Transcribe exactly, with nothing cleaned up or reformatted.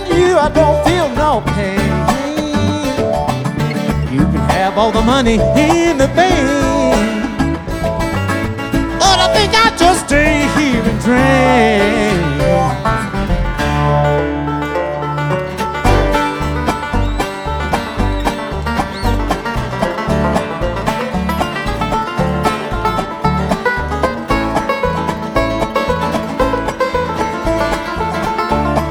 loving you, I don't feel no pain. You can have all the money in the bank,